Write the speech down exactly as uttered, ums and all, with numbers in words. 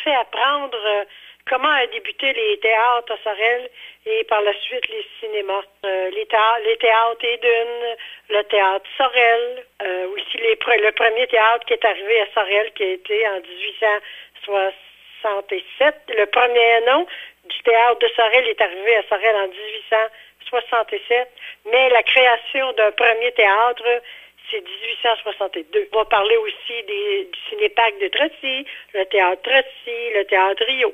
fait apprendre euh, comment a débuté les théâtres à Sorel et par la suite les cinémas. Euh, les, théâtres, les théâtres Édune, le théâtre Sorel, euh, aussi les, le premier théâtre qui est arrivé à Sorel qui a été en dix-huit cent soixante-sept. Le premier nom du théâtre de Sorel est arrivé à Sorel en dix-huit cent soixante-sept, mais la création d'un premier théâtre, c'est dix-huit cent soixante-deux. On va parler aussi des, du cinéparc de Trotsy, le théâtre Trotsy, le théâtre Rio.